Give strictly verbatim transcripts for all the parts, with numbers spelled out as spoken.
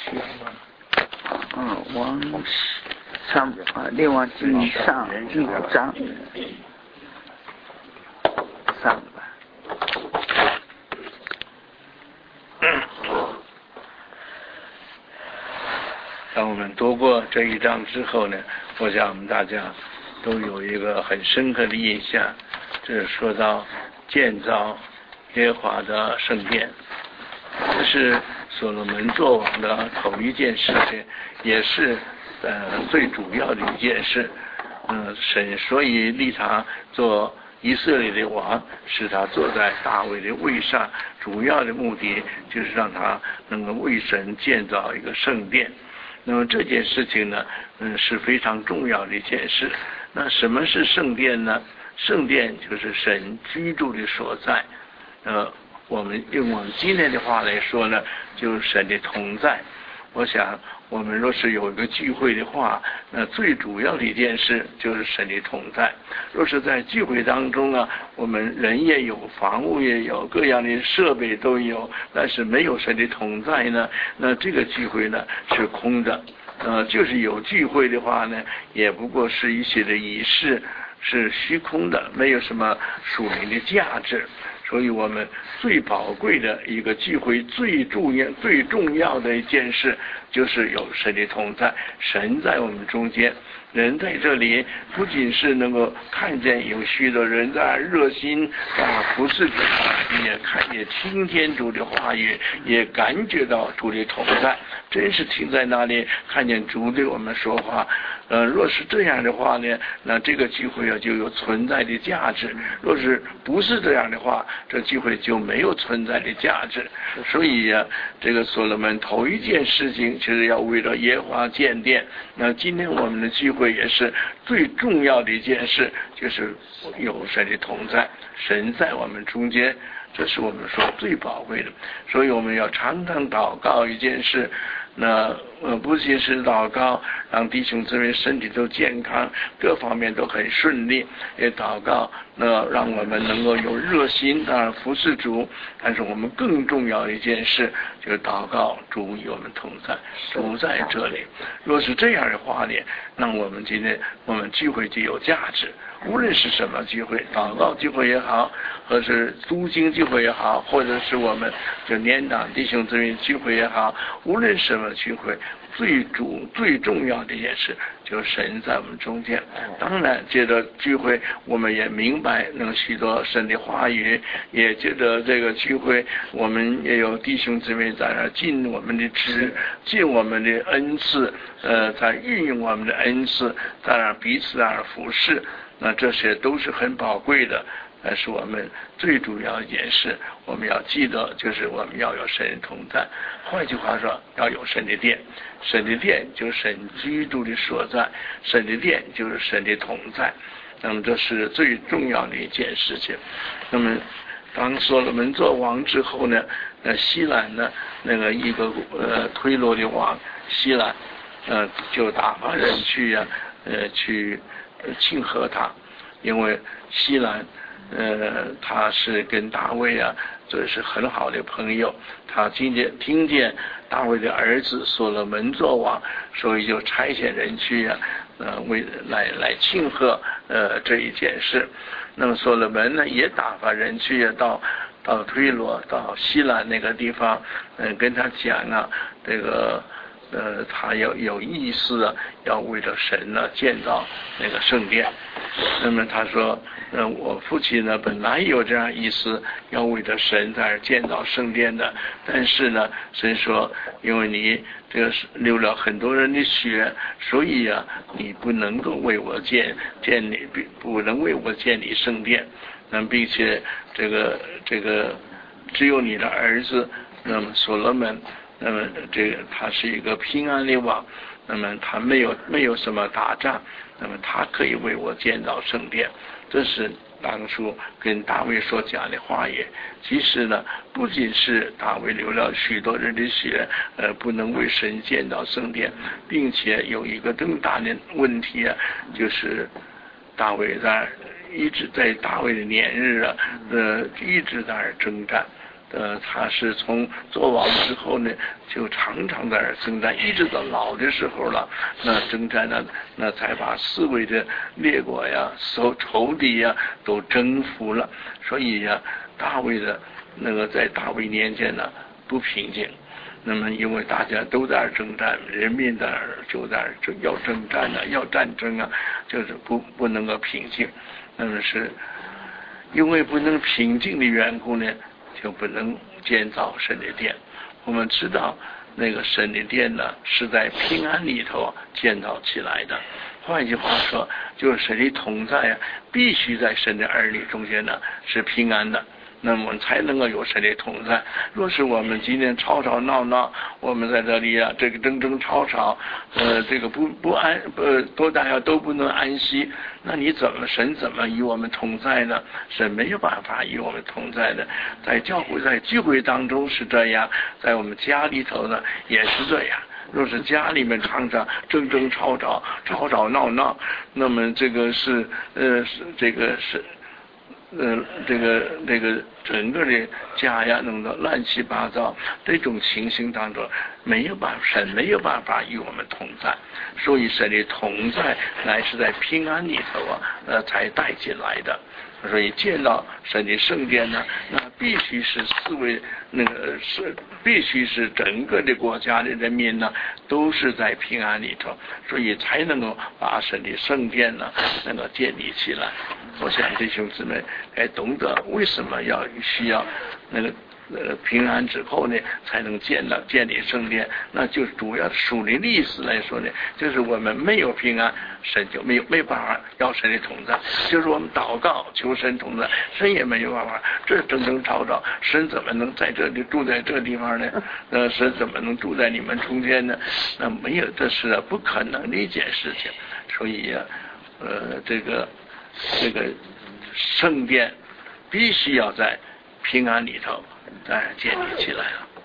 嗯，往上啊，列王记上第五章上吧。 当我们读过这一章之后呢，我想我们大家都有一个很深刻的印象，这是说到建造耶和华的圣殿，这是所罗门作王的头一件事情，也是呃最主要的一件事。嗯、呃，神所以立他做以色列的王，使他坐在大卫的位上，主要的目的就是让他能够为神建造一个圣殿。那么这件事情呢，嗯，是非常重要的一件事。那什么是圣殿呢？圣殿就是神居住的所在。呃，我们用我们今天的话来说呢，就是神的同在。我想，我们若是有一个聚会的话，那最主要的一件事就是神的同在。若是在聚会当中啊，我们人也有，房屋也有，各样的设备都有，但是没有神的同在呢，那这个聚会呢是空的。呃，就是有聚会的话呢，也不过是一些的仪式，是虚空的，没有什么属灵的价值。所以我们最宝贵的一个聚会，最重要、最重要的一件事，就是有神的同在，神在我们中间。人在这里不仅是能够看见有许多人在热心啊服侍主，也看也听见主的话语，也感觉到主的同在，真是听在那里看见主对我们说话。呃，若是这样的话呢，那这个聚会啊就有存在的价值；若是不是这样的话，这聚会就没有存在的价值。所以啊，这个所罗门头一件事情就是要为了耶和华建殿。那今天我们的聚会也是最重要的一件事，就是有神的同在，神在我们中间，这是我们说最宝贵的。所以我们要常常祷告一件事，那呃不仅是祷告让弟兄姊妹身体都健康，各方面都很顺利，也祷告那让我们能够有热心啊服侍主。但是我们更重要的一件事就是祷告主与我们同在，主在这里。若是这样的话呢，那我们今天我们聚会就有价值。无论是什么聚会，祷告聚会也好，或是读经聚会也好，或者是我们就年长弟兄姊妹聚会也好，无论什么聚会，最主最重要的一件事就是神在我们中间。当然借着聚会我们也明白能许多神的话语，也借着这个聚会我们也有弟兄姊妹在那尽我们的职，尽我们的恩赐，呃，在运用我们的恩赐，在那彼此在那服侍。那这些都是很宝贵的，但是我们最主要一件事，我们要记得，就是我们要有神同在。换句话说，要有神的殿，神的殿就是神居住的所在，神的殿就是神的同在。那么这是最重要的一件事情。那么当所罗门做王之后呢，那西兰呢，那个一个呃推罗的王西兰，呃就打发人去啊，呃去。庆贺他，因为西兰呃他是跟大卫啊这是很好的朋友，他听见听见大卫的儿子所罗门作王，所以就差遣人去啊呃为来来庆贺呃这一件事。那么所罗门呢也打发人去啊到到推罗到西兰那个地方，嗯、呃、跟他讲啊这个呃，他要有意思啊，要为了神呢建造那个圣殿。那么他说，呃，我父亲呢本来有这样意思，要为了神在建造圣殿的，但是呢，神说，因为你这个流了很多人的血，所以啊，你不能够为我建建立，不能为我建立圣殿。那么并且这个这个只有你的儿子，那么所罗门。那么这个他是一个平安的王，那么他没有没有什么打仗，那么他可以为我建造圣殿。这是当初跟大卫所讲的话语。其实呢，不仅是大卫流了许多人的血，呃，不能为神建造圣殿，并且有一个更大的问题啊，就是大卫在一直在大卫的年日啊，呃，一直在征战。 呃，他是从做王之后呢，就常常在那征战，一直到老的时候了。那征战呢，那才把四围的列国呀、仇仇敌呀都征服了。所以呀，大卫的那个在大卫年间呢不平静。那么，因为大家都在征战，人民在就在要征战啊，要战争啊，就是不不能够平静。那么是因为不能平静的缘故呢，就不能建造神的殿。我们知道那个神的殿呢，是在平安里头建造起来的。换句话说，就是神的同在啊，必须在神的儿女中间呢是平安的。那么才能够有神的同在。若是我们今天吵吵闹闹，我们在这里啊，这个争争吵吵，呃，这个不不安，呃，都大家都不能安息，那你怎么神怎么与我们同在呢？神没有办法与我们同在的。在教会在聚会当中是这样，在我们家里头呢也是这样。若是家里面常常争争吵吵、吵吵闹闹，那么这个是呃是这个是。呃，这个这个整个的家呀，弄得乱七八糟，这种情形当中，没有办法，神没有办法与我们同在，所以神的同在乃是在平安里头啊，呃，才带进来的。所以见到神的圣殿呢，那必须是四位那个是必须是整个的国家的人民呢，都是在平安里头，所以才能够把神的圣殿呢能够建立起来。我想弟兄姊妹该懂得为什么要需要那个呃平安之后呢，才能建了建立圣殿。那就是主要属灵的意思来说呢，就是我们没有平安，神就没有没有办法要神的同在。就是我们祷告求神同在，神也没有办法。这争争吵吵，神怎么能在这里住在这地方呢？呃，神怎么能住在你们中间呢？那没有，这是不可能的一件事情。所以呀、啊，呃，这个。这个圣殿必须要在平安里头再建立起来了。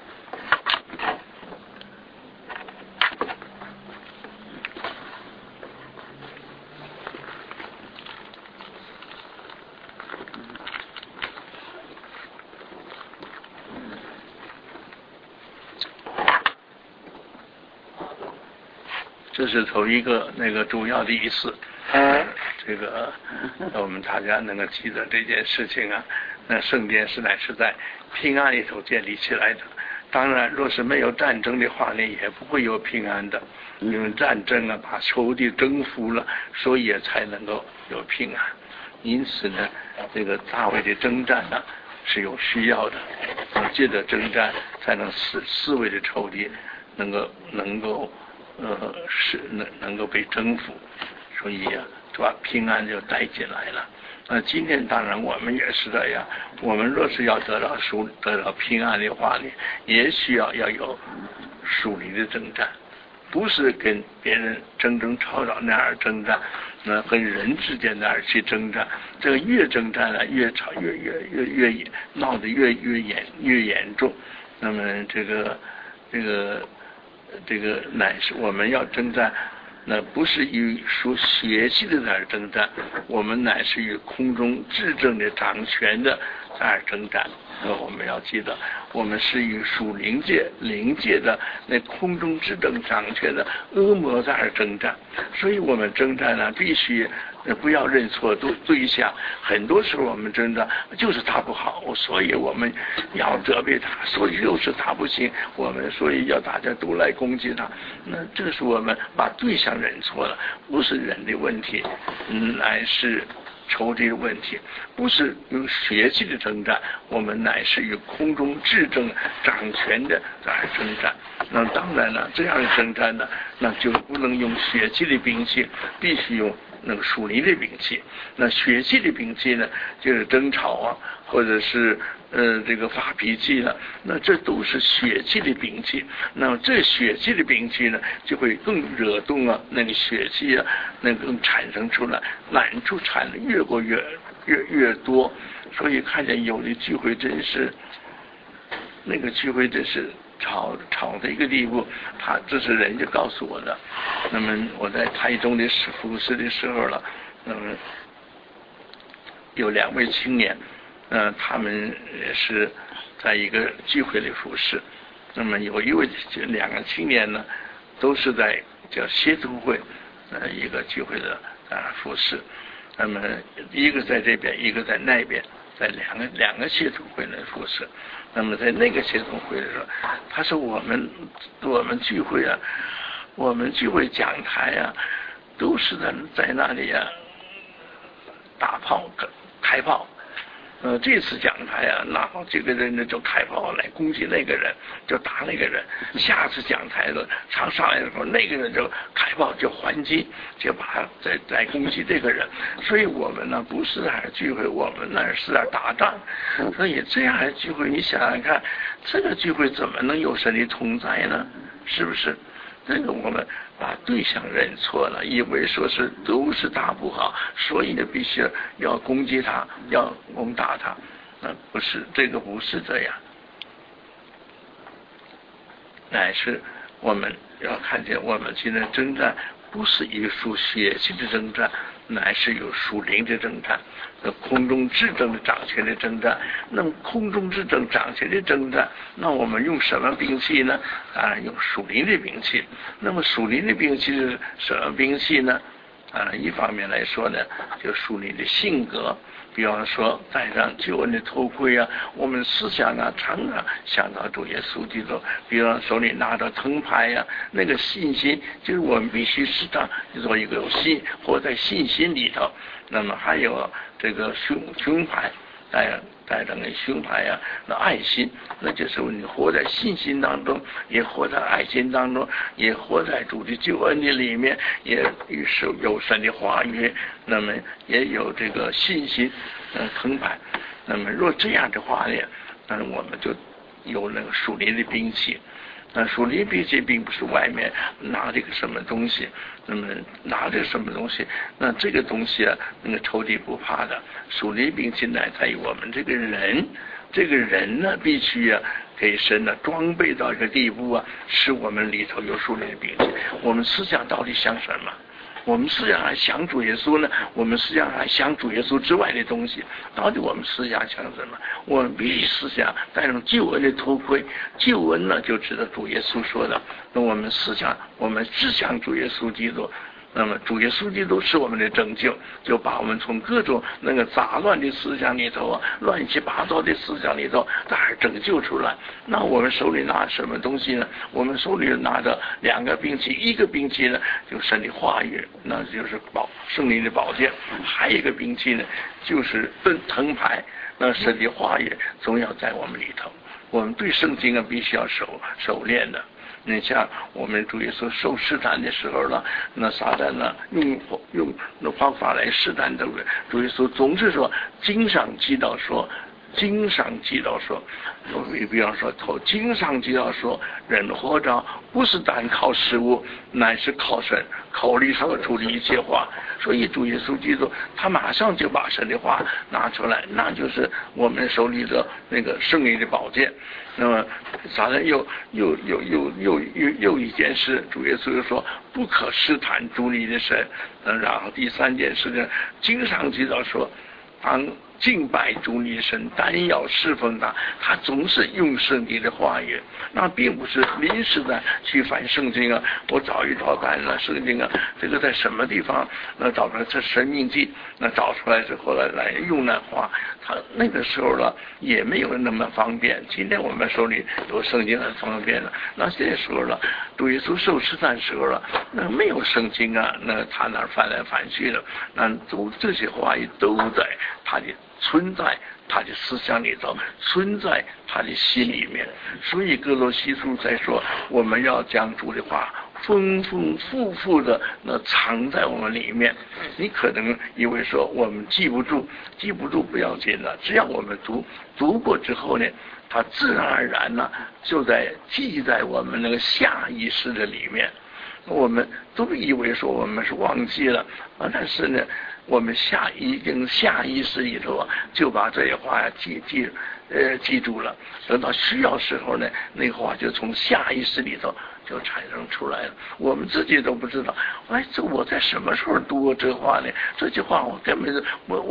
这是头一个那个主要的意思。呃，这个我们大家能够记得这件事情啊。那圣殿是乃是在平安里头建立起来的。当然，若是没有战争的话呢，也不会有平安的。因为战争啊，把仇敌征服了，所以才能够有平安。因此呢，这个大卫的征战呢是有需要的。借着征战，才能使四位的仇敌能够能够呃是能能够被征服。所以呀、啊，就把平安就带进来了。那今天当然我们也是这样，我们若是要得到属得到平安的话呢，也需要要有属灵的征战，不是跟别人争争吵吵那样征战，那跟人之间那样去征战。这个越征战呢，越吵越越越越越闹得越越严越严重。那么这个这个这个乃是我们要征战。那不是与属血气的在征战，我们乃是与空中至正的掌权的在征战。那我们要记得，我们是与属灵界、灵界的那空中至正掌权的恶魔在征战。所以我们征战呢，必须不要认错对对象。很多时候我们征战就是他不好，所以我们要责备他，所以又是他不行，我们所以要大家都来攻击他。那这是我们把对象认错了，不是人的问题，嗯，乃是仇敌的问题，不是用血气的征战，我们乃是与空中至正掌权的在征战。那当然了，这样的征战呢，那就不能用血气的兵器，必须用那个属灵的兵器。那血气的兵器呢，就是争吵啊，或者是呃这个发脾气了，那这都是血气的兵器。那么这血气的兵器呢，就会更惹动啊那个血气啊，那个产生出来，难处产的越过越越越多。所以看见有的聚会真是，那个聚会真是吵吵的一个地步。他这是人家告诉我的。那么我在台中的服侍的时候了，那么有两位青年， 呃，他们是在一个聚会里服侍。那么有一位两个青年呢，都是在叫协同会呃一个聚会的啊服侍。那么一个在这边，一个在那边，在两个两个协同会来服侍。那么在那个协同会的时候，他说我们我们聚会啊，我们聚会讲台啊，都是在在那里啊打炮开炮。呃，这次讲台啊，那这个人呢就开炮来攻击那个人，就打那个人。下次讲台的常上来的时候，那个人就开炮就还击，就把再再攻击这个人。所以我们呢不是在聚会，我们那是在打仗。所以这样的聚会，你想想看，这个聚会怎么能有神的同在呢？是不是？这个我们把对象认错了，以为说是都是他不好，所以呢必须要攻击他，要攻打他。那不是，这个不是这样，乃是我们要看见我们现在征战不是一属血气的征战，乃是有属灵的征战，那空中至正的掌权的征战。那么空中至正掌权的征战，那我们用什么兵器呢？当然用属灵的兵器。那么属灵的兵器是什么兵器呢？啊，一方面来说呢，就属灵的性格，比方说戴上救恩的头盔啊，我们思想啊常常想到主耶稣基督，比方手里拿着藤牌呀、啊，那个信心就是我们必须时常做一个有信，活在信心里头。那么还有这个胸胸牌，带带着那胸牌呀、啊，那爱心，那就是你活在信心当中，也活在爱心当中，也活在主的救恩的里面，也是有神的话语，那么也有这个信心，嗯、呃，澎湃。那么若这样的话呢，那我们就有那个属灵的兵器。那属灵兵器并不是外面拿这个什么东西，那么拿这个什么东西，那这个东西啊，那个仇敌不怕的。属灵兵器乃在于我们这个人，这个人呢必须啊给神呢装备到一个地步啊，使我们里头有属灵的兵器。我们思想到底想什么？我们思想还想主耶稣呢？我们思想还想主耶稣之外的东西？到底我们思想想什么？我们必须思想戴上救恩的头盔。救恩呢，就知道主耶稣说的。那我们思想，我们只想主耶稣基督。那么主耶稣基督是我们的拯救，就把我们从各种那个杂乱的思想里头啊，乱七八糟的思想里头，大而拯救出来。那我们手里拿什么东西呢？我们手里拿着两个兵器，一个兵器呢，就神的话语，那就是宝圣灵的宝剑；还有一个兵器呢，就是盾藤牌，那神的话语总要在我们里头。我们对圣经啊，必须要熟熟练的。你像我们主耶稣受试探的时候呢，那撒旦呢用用那方法来试探的，主耶稣总是说，经上记到说，经上记到说，你比方说头经上记到说，人活着不是单靠食物，乃是靠神口里说出的一切话。所以主耶稣基督他马上就把神的话拿出来，那就是我们手里的那个圣灵的宝剑。那么撒旦又又又又又又又一件事，主耶稣就说不可试探主你的神。然后第三件事呢，经上记到说，当敬拜主你的神，单要侍奉他，他总是用圣经的话语，那并不是临时的去翻圣经啊，我找一找看了圣经啊，这个在什么地方那找出来这生命记，那找出来之后来来用那话，他那个时候了也没有那么方便。今天我们手里有圣经很方便了，那这时候了主耶稣受试探时候了，那没有圣经啊，那他哪翻来翻去的，那都这些话语都在他的存在他的思想里头，存在他的心里面。所以哥罗西书在说，我们要将主的话丰丰富富的那藏在我们里面。你可能以为说我们记不住，记不住不要紧了，只要我们读读过之后呢，它自然而然呢就在记在我们那个下意识的里面。我们都以为说我们是忘记了啊，但是呢，我们下已经下意识里头啊，就把这些话呀记记呃记住了。等到需要时候呢，那个话就从下意识里头就产生出来了。我们自己都不知道，哎，这我在什么时候读过这话呢？这句话我根本我我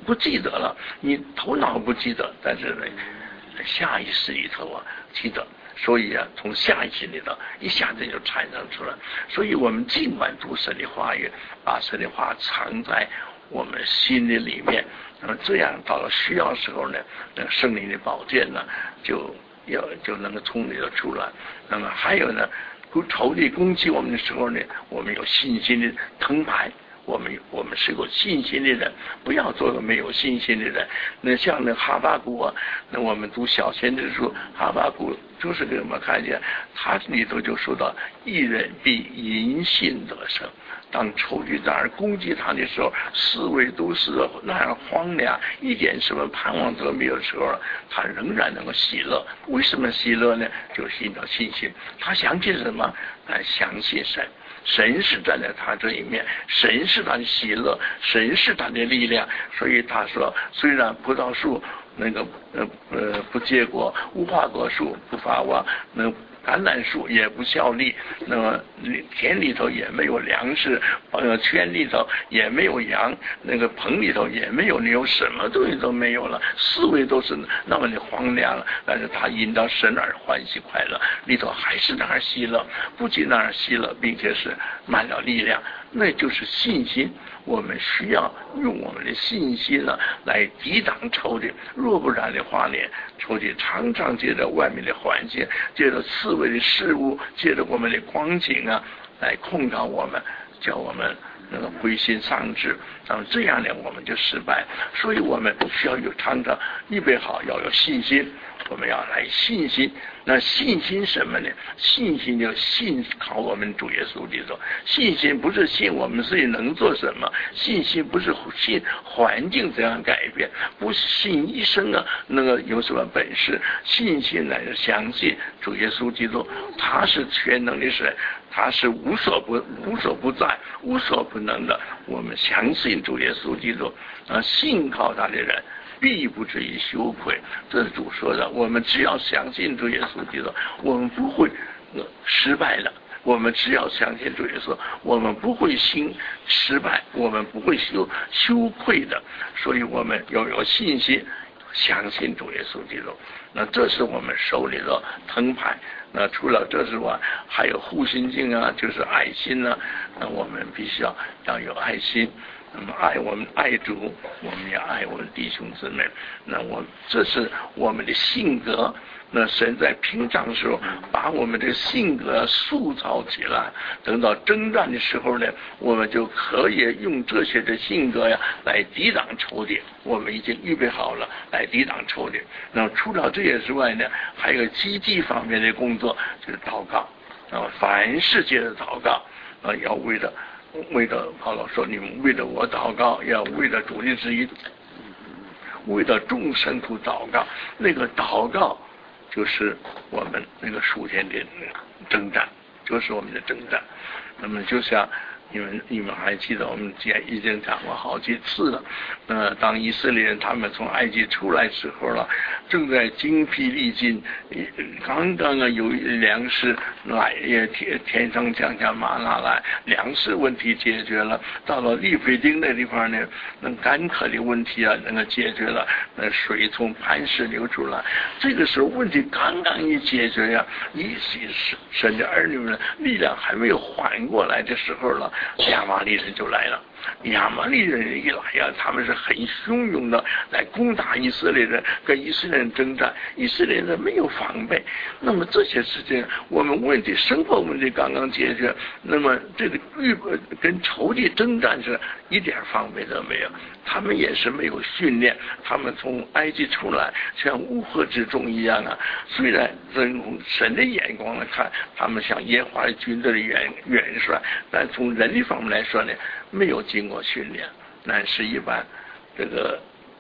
不记得了，你头脑不记得，但是呢，下意识里头啊记得。所以啊，从下意识里头一下子就产生出来。所以我们尽管读神的话语，把神的话藏在我们心的里面，那么这样到了需要的时候呢，那个圣灵的宝剑呢，就要就能够从里头出来。那么还有呢，仇敌攻击我们的时候呢，我们有信心的藤牌。我们我们是有信心的人，不要做个没有信心的人。那像那哈巴谷啊，那我们读小先知书，哈巴谷就是给我们看见，他里头就说到，一人必因信得胜。当仇敌在那攻击他的时候，思维都是那样荒凉，一点什么盼望都没有的时候，他仍然能够喜乐。为什么喜乐呢？就是因着信心。他相信什么？他相信神。神是站在他这一面，神是他的喜乐，神是他的力量。所以他说，虽然葡萄树那个呃呃不结果，无花果树不发旺，那橄榄树也不效力，那么田里头也没有粮食，呃圈里头也没有羊，那个棚里头也没有牛，什么东西都没有了，四围都是那么的荒凉了。但是他因到神而欢喜快乐，里头还是那儿喜乐，不仅那儿喜乐，并且是满了力量，那就是信心。我们需要用我们的信心呢来抵挡仇敌，若不然的话呢，仇敌常常借着外面的环境，借着四围的事物，借着我们的光景啊，来控告我们，叫我们那个灰心丧志。那么这样呢，我们就失败。所以我们需要有常常预备好，要有信心。我们要来信心。那信心什么呢？信心就信靠我们主耶稣基督。信心不是信我们自己能做什么，信心不是信环境怎样改变，不是信医生啊那个有什么本事。信心乃是相信主耶稣基督，他是全能的神，他是无所不无所不在、无所不能的。我们相信主耶稣基督啊，信靠他的人必不至于羞愧，这是主说的。我们只要相信主耶稣基督，我们不会、呃、失败的。我们只要相信主耶稣，我们不会心失败，我们不会羞羞愧的。所以我们要有信心，相信主耶稣基督。那这是我们手里的藤牌。那除了这之外，还有护心镜啊，就是爱心啊。那我们必须要要有爱心。那么爱我们爱主，我们也爱我们弟兄姊妹。那我这是我们的性格。那神在平常的时候把我们的性格塑造起来，等到征战的时候呢，我们就可以用这些的性格呀来抵挡仇敌。我们已经预备好了来抵挡仇敌。那除了这些之外呢，还有积极方面的工作，就是祷告啊，凡世界的祷告啊，要为了为了保罗说，你们为了我祷告，要为了主的旨意，为了众圣徒祷告。那个祷告就是我们那个属天的征战，就是我们的征战。那么就像你们你们还记得我们前已经讲过好几次了。呃，当以色列人他们从埃及出来时候了，正在精疲力尽，刚刚啊有粮食来，也天天上降下玛纳来，粮食问题解决了。到了利非丁那地方呢，那干渴的问题啊，那个解决了，那水从磐石流出来。这个时候问题刚刚一解决呀、啊，一些神的儿女们力量还没有缓过来的时候了，亚玛力人就来了。亚玛力人一来呀、啊，他们是很汹涌的来攻打以色列人，跟以色列人征战。以色列人没有防备，那么这些事情，我们问题生活问题刚刚解决，那么这个预跟仇敌征战是一点防备都没有。他们也是没有训练，他们从埃及出来像乌合之众一样啊。虽然从神的眼光来看，他们像耶和华军队的元元帅，但从人的方面来说呢，没有经过训练，那是一般这个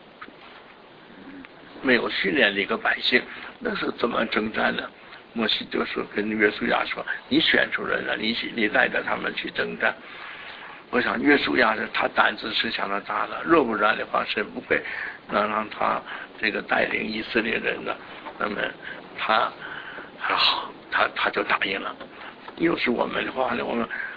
没有训练的一个百姓，那是怎么征战呢？摩西就说跟约书亚说：“你选出人了，你你带着他们去征战。”我想约书亚是他胆子是相当大的，若不然的话，神不会能让他这个带领以色列人的。那么他还好，他他就答应了。又是我们的话呢，我们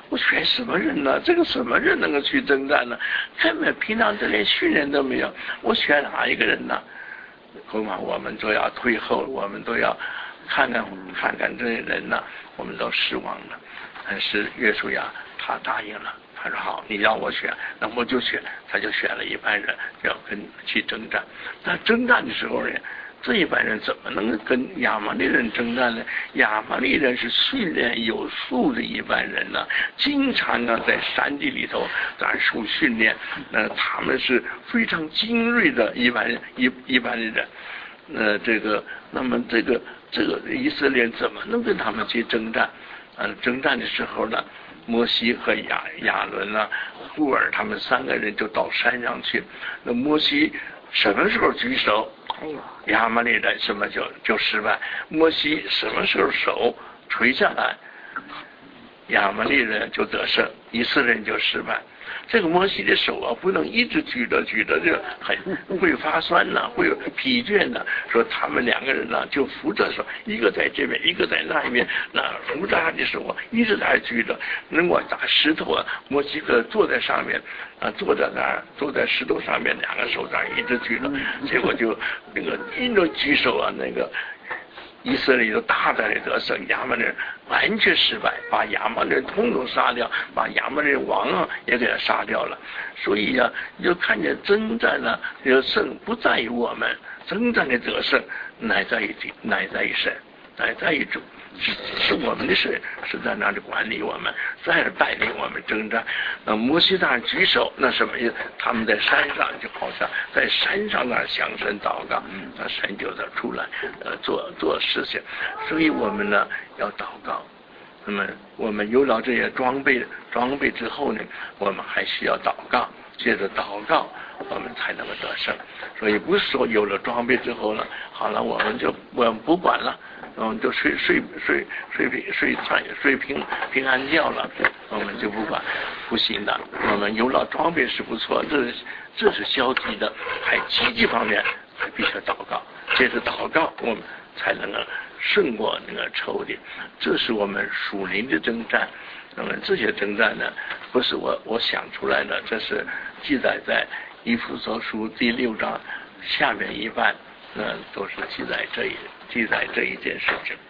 我选什么人呢？这个什么人能够去征战呢？根本平常这连训练都没有，我选哪一个人呢？恐怕我们都要退后，我们都要看看看看这些人呢，我们都失望了。但是约书亚他答应了，他说好，你让我选，那我就选。他就选了一班人要跟去征战。那征战的时候呢，这一般人怎么能跟亚玛力人征战呢？亚玛力人是训练有素的一般人呢，经常啊在山地里头在受训练，那他们是非常精锐的一般人一一般的人。呃，这个那么这个这个以色列怎么能跟他们去征战？呃，征战的时候呢，摩西和亚亚伦啊、户尔他们三个人就到山上去。那摩西什么时候举手，亚玛力人什么就就失败；摩西什么时候手垂下来，亚玛力人就得胜，以色列人就失败。这个摩西的手啊，不能一直举着举着，就很会发酸呐、啊，会有疲倦呐、啊。说他们两个人呢、啊，就扶着手，一个在这边，一个在那一边，那扶着他的手啊，一直在举着。如果打石头啊，摩西哥坐在上面啊，坐在那儿，坐在石头上面，两个手掌一直举着，结果就那个一直举手啊，那个。以色列就大大的得胜，亚玛力人完全失败，把亚玛力人统统杀掉，把亚玛力人王啊也给他杀掉了。所以呀、啊，你就看见征战呢，得胜不在于我们，征战的得胜乃在于乃在于神，乃在于主。是是我们的神是在那里管理我们，在那带领我们征战。那摩西大人举手，那什么意思？他们在山上就好像在山上那向神祷告，那神就在出来呃做做事情。所以我们呢要祷告。那么我们有了这些装备装备之后呢，我们还需要祷告，接着祷告我们才能够得胜。所以不是说有了装备之后呢，好了我们就我们不管了。嗯，就睡睡睡睡平睡睡睡平平安觉了，我们就不管，不行的。我们有了装备是不错，这是这是消极的，还积极方面还必须祷告，接着祷告，我们才能够胜过那个仇敌。这是我们属灵的征战。那么这些征战呢，不是我我想出来的，这是记载在以弗所书第六章下面一半，那都是记载这一。记载这一件事情。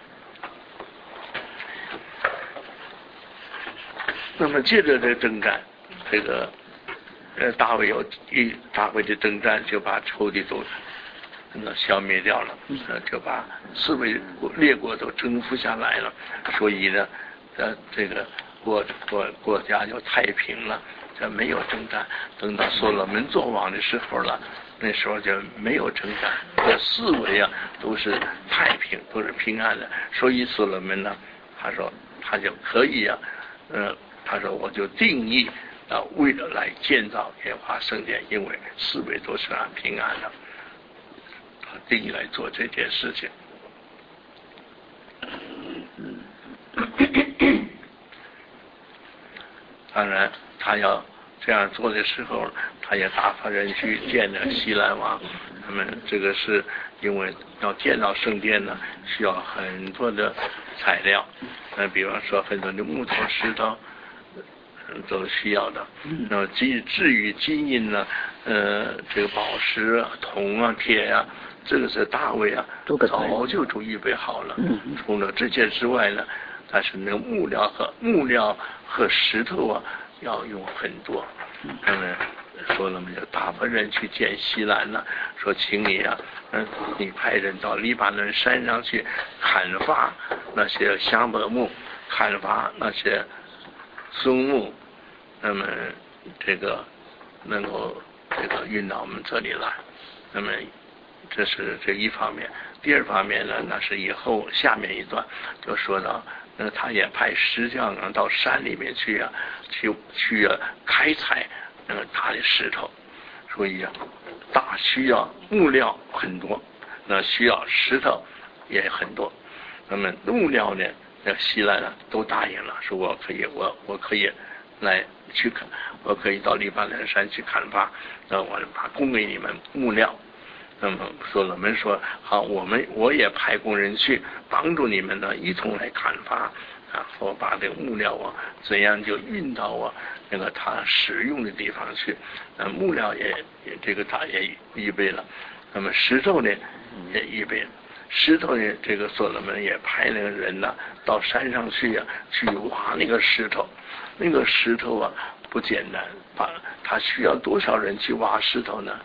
那么接着这征战，这个呃大卫有一大卫的征战就把仇敌都那消灭掉了，呃就把四位列国都征服下来了，所以呢，呃这个国国国家就太平了，这没有征战。等到所罗门作王的时候了。那时候就没有征战，这四围啊都是太平，都是平安的。所以所罗门呢，他说他就可以啊，呃，他说我就定义啊，为了来建造耶和华圣殿，因为四围都是很平安的，他定义来做这件事情。当然，他要这样做的时候。他也打发人去见了西兰王，他们这个是因为要建造圣殿呢，需要很多的材料，那比方说很多的木头、石头都需要的。那么至至于金银呢，呃，这个宝石啊、铜啊、铁啊，这个是大卫啊早就都预备好了。除了这些之外呢，但是那个木料和木料和石头啊要用很多。那么说了，我们就打发人去见西兰了，说请你啊，嗯，你派人到黎巴嫩山上去砍伐那些香柏木，砍伐那些松木，那么这个能够这个运到我们这里来。那么这是这一方面。第二方面呢，那是以后下面一段就说到，那他也派石匠啊到山里面去啊，去去啊开采那个大的石头，所以啊，大需要木料很多，那需要石头也很多。那么木料呢，那西兰呢都答应了，说我可以，我我可以来去砍，我可以到黎巴嫩山去砍伐，那我把供给你们木料。 那么所罗门说好，我们我也派工人去帮助你们呢，一同来砍伐，然后把这个木料啊怎样就运到啊那个他使用的地方去。那木料也也这个他也预备了，那么石头呢也预备了。石头呢，这个所罗门也派那个人呢到山上去呀、啊，去挖那个石头。那个石头啊不简单，把他需要多少人去挖石头呢？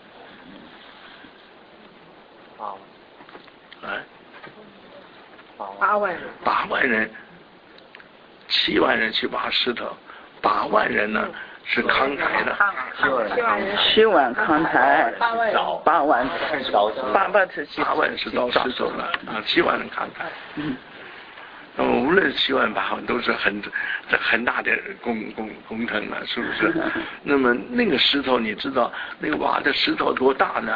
哎， 八万人， 八万人，七万人去挖石头，八万人呢是慷慨的， 七万人， 七万慷慨， 八万人， 八万，八万是八万是到石头了啊，七万人慷慨。 嗯。 那么无论七万八万都是很很大的工工工程了，是不是？那么那个石头你知道那个挖的石头多大呢？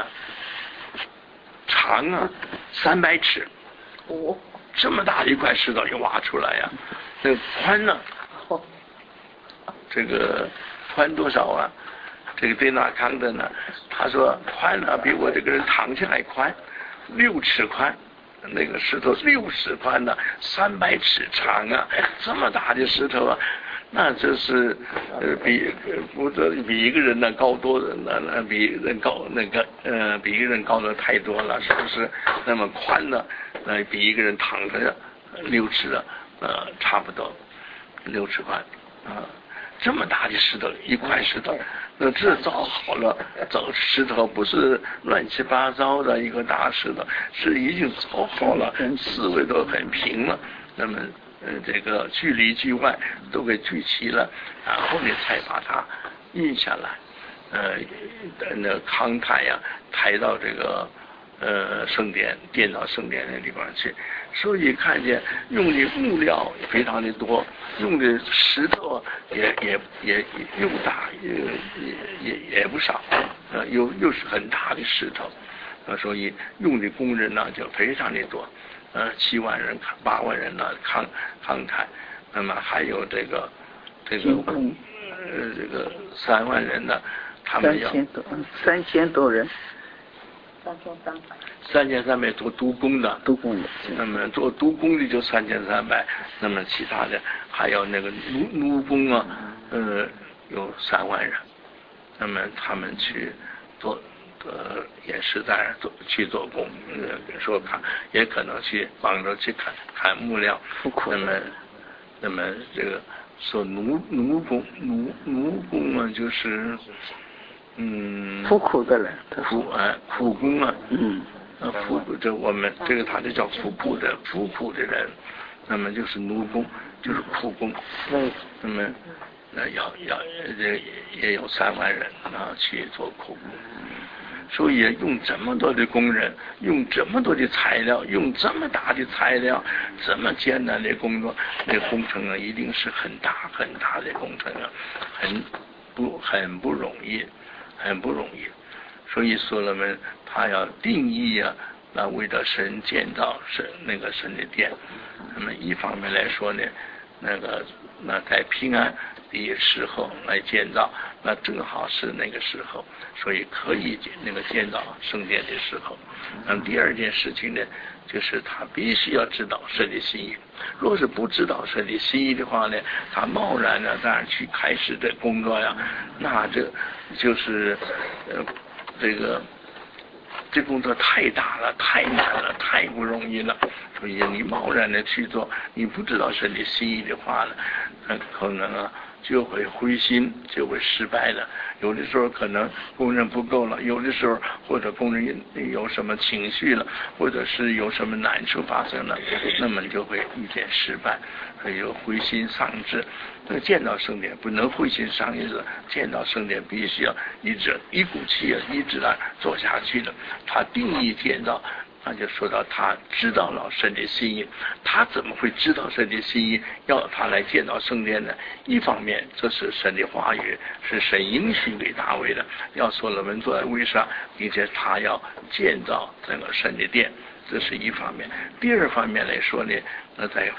长啊，三百尺。 哦， 这么大一块石头就挖出来呀、啊？那个宽呢？这个宽多少啊？这个对纳康的呢，他说宽啊比我这个人躺下还宽，六尺宽。那个石头六尺宽的，三百尺长啊，这么大的石头啊，那这是呃比不这比一个人呢高多那那比人高那个呃比一个人高的太多了，是不是？那么宽呢，那比一个人躺着六尺的呃差不多六尺宽啊。这么大的石头，一块石头，那这凿好了，凿石头不是乱七八糟的一个大石头，是已经凿好了，四围都很平了。那么，呃，这个距里距外都给聚齐了，然后呢才把它运下来，呃，那慷慨呀，抬到这个呃圣殿，垫到圣殿那地方去。所以看见用的木料非常的多，用的石头也也也又大也也也也不少，呃，又又是很大的石头，呃，所以用的工人呢就非常的多，呃，七万人、八万人呢慷慷慨，那么还有这个这个呃这个三万人呢，他们要三千多三千多人。 三千三百， 三千三百做督工的， 督工的， 那么做督工的就三千三百，那么其他的还有那个奴奴工啊，呃，有三万人，那么他们去做，呃，也是在做去做工，呃，说看也可能去帮着去砍砍木料，那么，那么这个说奴奴工奴奴工啊，就是。嗯， 苦苦的人， 苦啊，苦工啊， 嗯， 啊，苦这我们这个他就叫苦苦的苦苦的人，那么就是奴工，就是苦工， 对， 那么那要要这也有三万人啊去做苦工，所以用这么多的工人，用这么多的材料，用这么大的材料，这么艰难的工作，那工程啊一定是很大很大的工程啊，很不很不容易。很不容易，所以所罗门他要定义啊，那为了神建造神那个神的殿。那么一方面来说呢，那个那在平安的时候来建造，那正好是那个时候，所以可以建那个建造圣殿的时候。那么第二件事情呢，就是他必须要知道神的心意。若是不知道神的心意的话呢，他贸然的这样去开始这工作呀，那这就是呃这个这工作太大了，太难了，太不容易了。所以你贸然的去做，你不知道神的心意的话呢，很可能啊就会灰心，就会失败了。有的时候可能工人不够了，有的时候或者工人有什么情绪了，或者是有什么难处发生了，那么就会遇见失败，所以有灰心丧志。那见到圣殿不能灰心丧志，见到圣殿必须要一直一股气啊，一直啊做下去的。他定义建造。那就说到他知道了神的心意，他怎么会知道神的心意？要他来建造圣殿呢？一方面，这是神的话语，是神应许给大卫的，要所罗门坐在位上，并且他要建造这个神的殿，这是一方面。第二方面来说呢，那在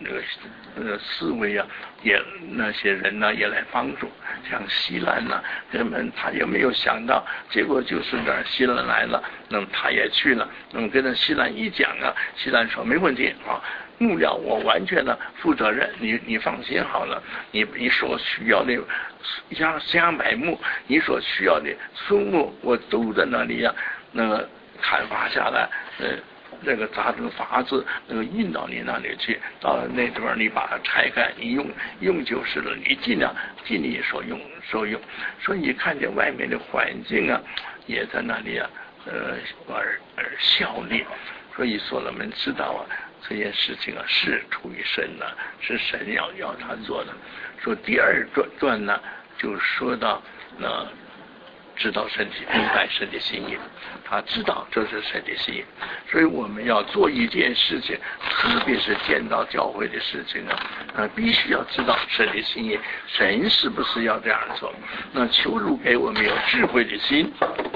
那个呃思维啊，也那些人呢也来帮助，像希兰呢，根本他也没有想到，结果就是这儿希兰来了，那么他也去了，那么跟着希兰一讲啊，希兰说没问题啊。幕僚我完全的负责任，你你放心好了，你你所需要的像香柏木，你所需要的松木，我都在那里呀、啊，那个砍伐下来，呃，那个扎成筏子，那个运到你那里去，到了那地方你把它拆开，你用用就是了，你尽量尽力所用所用，所以你看见外面的环境啊，也在那里啊，呃，而而效力，所以所罗门知道啊。这件事情啊是出于神的，是神要要他做的。说第二段段呢，就说到那知道神的明白神的心意，他知道这是神的心意，所以我们要做一件事情，特别是见到教会的事情啊，呃，必须要知道神的心意，神是不是要这样做？那求主给我们有智慧的心。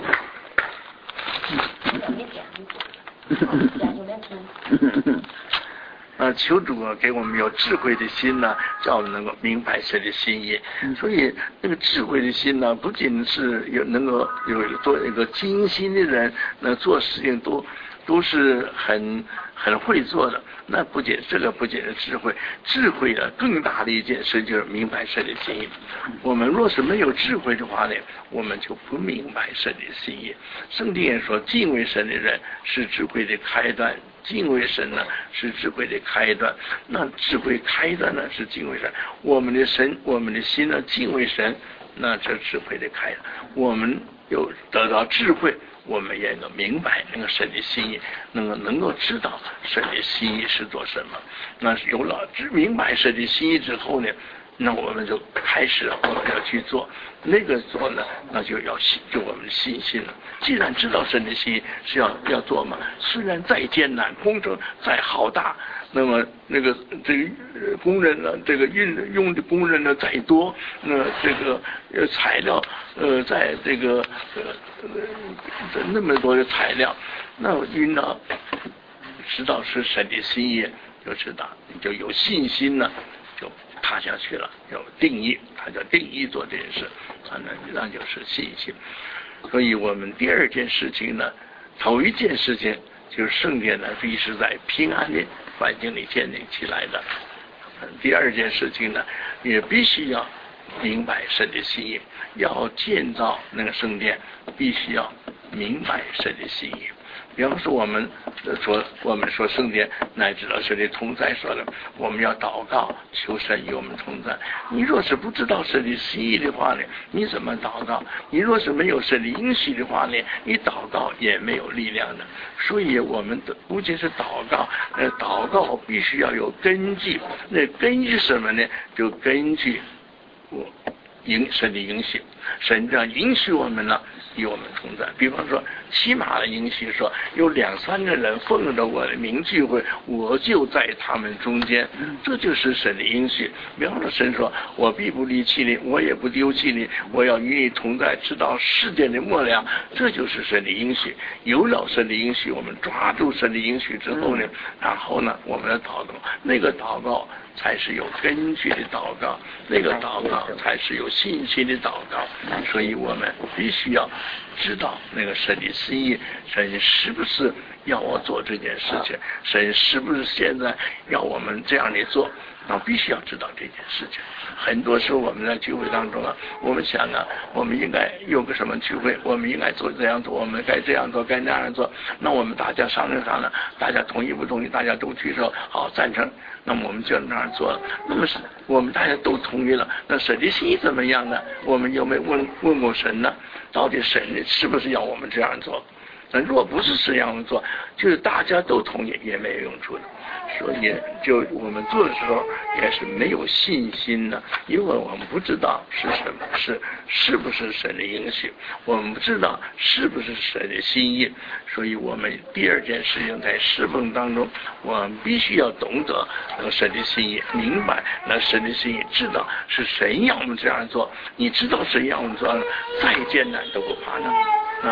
呃，求主啊，给我们有智慧的心呢，叫我们能够明白神的心意。所以，那个智慧的心呢，不仅是有能够有做一个精心的人，那做事情都都是很很会做的。那不仅这个不仅是智慧，智慧的更大的一件事就是明白神的心意。我们若是没有智慧的话呢，我们就不明白神的心意。圣经也说，敬畏神的人是智慧的开端。敬畏神呢是智慧的开端，那智慧开端呢是敬畏神。我们的神，我们的心呢敬畏神，那这智慧的开端。我们有得到智慧，我们也能明白那个神的心意，能够能够知道神的心意是做什么。那有了明白神的心意之后呢，那我们就开始我们要去做，那个做呢，那就要信，就我们的信心了。既然知道神的心意是要要做嘛，虽然再艰难，工程再浩大，那么那个这个工人呢，这个运用的工人呢再多，那这个呃材料呃在这个呃呃那么多的材料，那运呢知道是神的心意，就知道你就有信心呢，就踏下去了，有定义，他叫定义做这件事，那那就是信心。所以我们第二件事情呢，头一件事情就是圣殿呢必须在平安的环境里建立起来的。第二件事情呢，也必须要明白神的心意，要建造那个圣殿，必须要明白神的心意。比方说我们说我们说圣殿乃至到神的同在说的，我们要祷告求神与我们同在。你若是不知道神的心意的话呢，你怎么祷告？你若是没有神的应许的话呢，你祷告也没有力量的。所以我们的不仅是祷告，呃，祷告必须要有根据。那根据什么呢？就根据我应神的应许，神这样允许我们呢，与我们同在。比方说，起码的允许说，有两三个人奉着我的名聚会，我就在他们中间，这就是神的应许。比方说，神说，我必不离弃你，我也不丢弃你，我要与你同在，直到世界的末了，这就是神的应许。有了神的应许，我们抓住神的应许之后呢，然后呢，我们的祷告，那个祷告才是有根据的祷告，那个祷告才是有信心的祷告。所以我们必须要知道那个神的心意，神是不是要我做这件事情，神是不是现在要我们这样的做，那必须要知道这件事情。很多时候我们在聚会当中啊，我们想啊，我们应该有个什么聚会，我们应该做这样做，我们该这样做，该那样做。那我们大家商量商量，大家同意不同意，大家都举手，好赞成，那么我们就那样做了。那么是我们大家都同意了，那神的心意怎么样呢？我们有没有问问过神呢？到底神是不是要我们这样做？那若不是这样做，就是大家都同意也没有用处的。所以就我们做的时候也是没有信心的，因为我们不知道是什么，是是不是神的应许，我们不知道是不是神的心意。所以我们第二件事情在侍奉当中，我们必须要懂得那神的心意，明白那神的心意，知道是神要我们这样做。你知道神要我们做，再艰难都不怕呢。啊，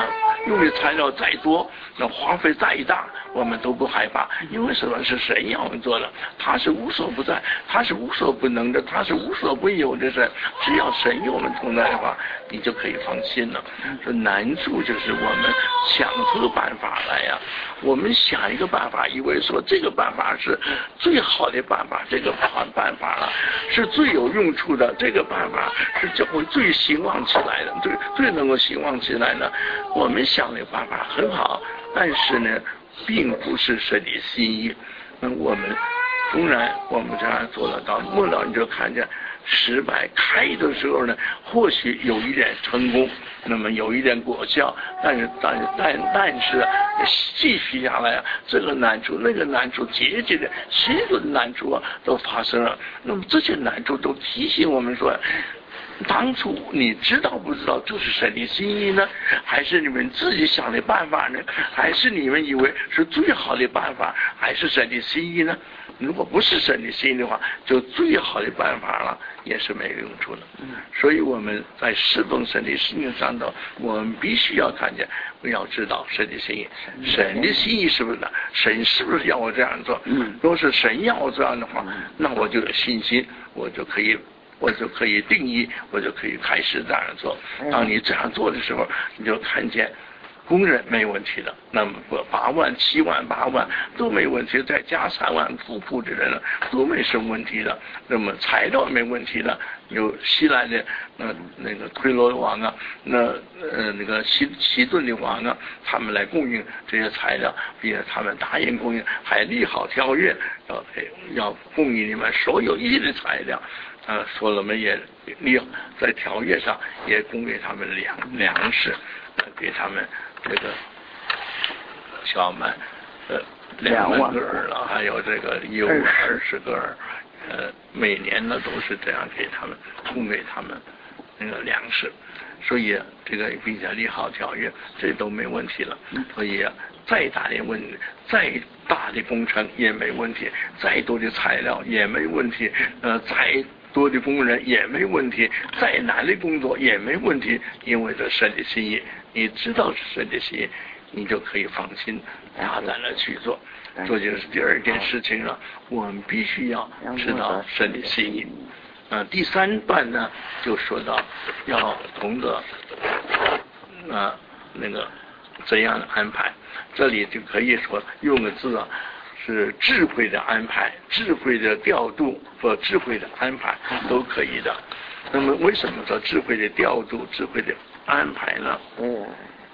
用的材料再多，那花费再大，我们都不害怕，因为什么？是神要我们做的，他是无所不在，他是无所不能的，他是无所不有的神。只要神与我们同在的话，你就可以放心了。说难处就是我们想出办法来呀、啊，我们想一个办法，以为说这个办法是最好的办法，这个办办法啊是最有用处的，这个办法是就会最兴旺起来的，最最能够兴旺起来的。我们想的办法很好，但是呢，并不是神的心意。那我们当然我们这样做得到，末了你就看见失败开的时候呢，或许有一点成功，那么有一点果效，但是但是但但是继续下来啊，这个难处那个难处，节节的许多的难处啊都发生了。那么这些难处都提醒我们说，当初你知道不知道这是神的心意呢？还是你们自己想的办法呢？还是你们以为是最好的办法？还是神的心意呢？如果不是神的心意的话，就最好的办法了，也是没有用处的。所以我们在侍奉神的事情上头，我们必须要看见，要知道神的心意。神的心意是不是呢？神是不是要我这样做？如果是神要我这样的话，那我就有信心，我就可以。我就可以定义，我就可以开始这样做。当你这样做的时候，你就看见工人没问题的，那么八万、七万、八万都没问题，再加三万富苦的人了都没什么问题的。那么材料没问题的，有西来的那那个推罗王啊，那呃那个西西顿的王啊，他们来供应这些材料，并且他们答应供应，还立好条约，要要供应你们所有一切的材料。啊，所罗门也立在条约上也供给他们粮粮食，给他们这个小麦呃两万个耳了，还有这个有二十个耳，呃每年呢都是这样给他们供给他们那个粮食，所以这个并且立好条约，这都没问题了。所以再大的问题，再大的工程也没问题，再多的材料也没问题，呃再多的工人也没问题，再难的工作也没问题，因为这神的心意，你知道是神的心意，你就可以放心大胆的去做。这就是第二件事情了，我们必须要知道神的心意。呃，第三段呢，就说到要懂得呃那个怎样的安排，这里就可以说用个字啊。是智慧的安排，智慧的调度和智慧的安排都可以的。那么为什么说智慧的调度、智慧的安排呢？嗯，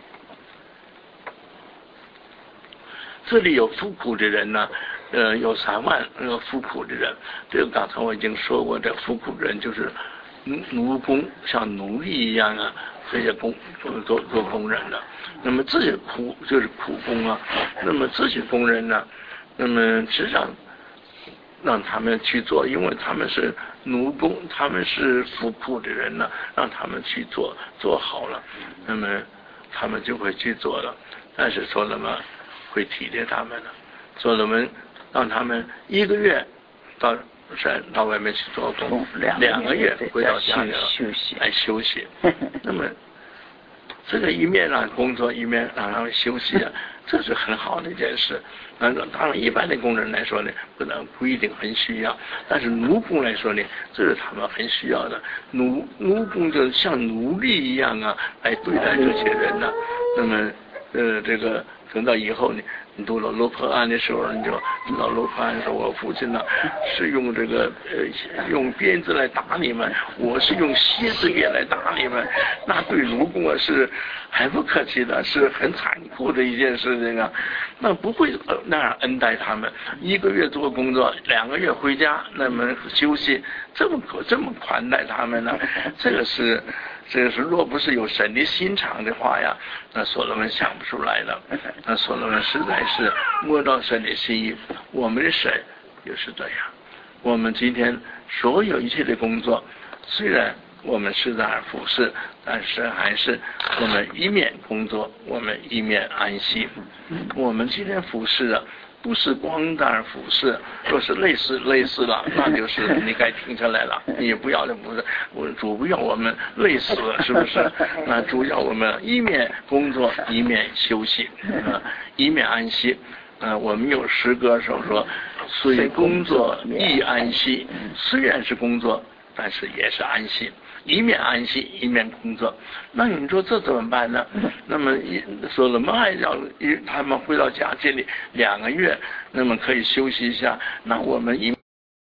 这里有富苦的人呢，呃，有三万那个富苦的人。这个刚才我已经说过，这富苦的人就是奴奴工，像奴隶一样啊，这些工做做做工人的。那么这些苦就是苦工啊。那么这些工人呢？那么实际上让他们去做，因为他们是奴工，他们是服苦的人呢，让他们去做，做好了，那么他们就会去做了。但是所罗门会体贴他们的，所罗门让他们一个月到山到外面去做工，两个月回到家里来休息。那么这个一面让工作，一面让他们休息啊，这是很好的一件事。当然，一般的工人来说呢，不能不一定很需要，但是奴工来说呢，这是他们很需要的。奴奴工就像奴隶一样啊，来对待这些人呢、啊。那么，呃，这个等到以后呢，你读了罗破案的时候，你就知道罗破案说，我父亲呢是用这个呃用鞭子来打你们，我是用蝎子眼来打你们，那对奴工啊是很不客气的，是很残酷的一件事情啊。那不会那样恩待他们，一个月做工作，两个月回家，那么休息，这么可这么宽待他们呢？这个是。这个是若不是有神的心肠的话呀，那所罗门想不出来的。那所罗门实在是摸到神的心意。我们的神就是这样。我们今天所有一切的工作，虽然我们是在服侍，但是还是我们一面工作，我们一面安息。我们今天服侍啊， 不是光当服侍，若是累死累死了，那就是你该停下来了。你也不要不是，我主不要我们累死了，是不是？那主要我们一面工作一面休息，啊，一面安息。呃，我们有诗歌时候说，虽工作亦安息，虽然是工作，但是也是安息。一面安息，一面工作，那你说这怎么办呢？那么所罗门还要他们回到家这里两个月，那么可以休息一下。那我们一